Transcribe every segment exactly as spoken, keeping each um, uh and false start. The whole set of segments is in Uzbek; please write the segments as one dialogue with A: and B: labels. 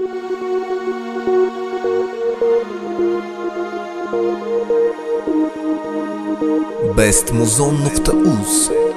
A: best muzon nuqta uz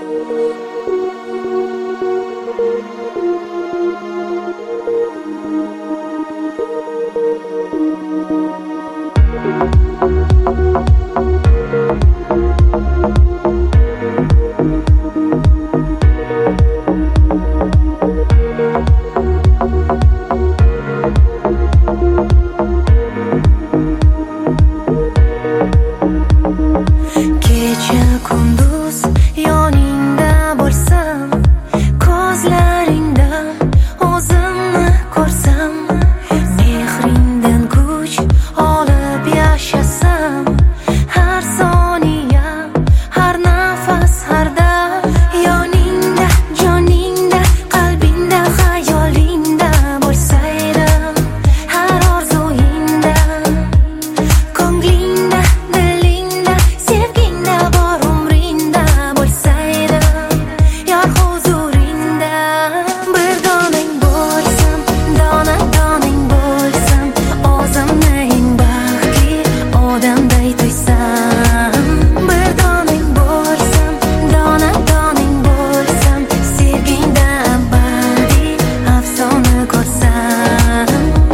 B: Kecha kunduz yoningda bo'lsam, ko'zlaringda o'zimni ko'rsam, mehringdan kuch olib yashasam, har soniya, har nafas, har dam yoningda, joningda, qalbingda, xayolingda bo'lsaydim, har orzuyingda, ko'nglingda, dilingda, sevgingda bor umringda bo'lsaydim, yor huzuringda. Bir donang bo'lsam, dona donang bo'lsam, o'zimni eng baxtli odamday tuysam. Bir donang bo'lsam, dona donang bo'lsam, sevgingda abadiy afsona ko'rsam.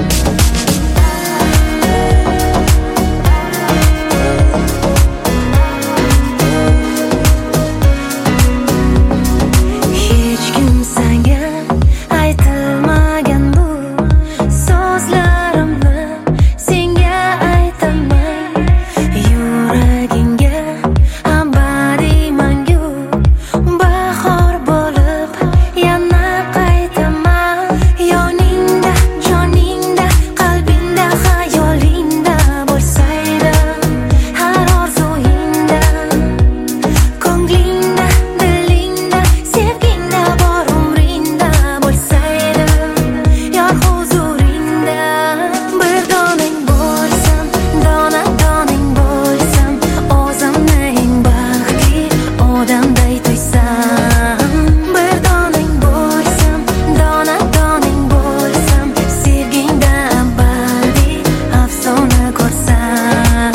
B: Hech kimsaga aytilmagan bu so'zlarimni senga aytaman, yuragingga abadiy mangu bahor bo'lib yana qaytaman. Yoningda, joningda, qalbingda, xayolingda bo'lsaydim, har orzuyingda, ko'nglingda, dilingda, sevgingda bor umringda bo'lsaydim, yor huzuringda. Bir donang bo'lsam, dona donang bo'lsam, o'zimni eng baxtli odamday tuysam. Bir donang bo'lsam, dona donang bo'lsam, sevgingda abadiy afsona ko'rsam.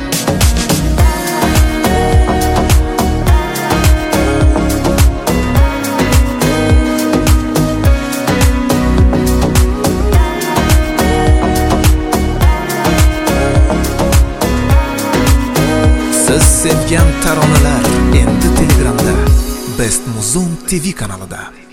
A: Siz sevgan taronalar endi Telegramda Best Muzon T V kanalida.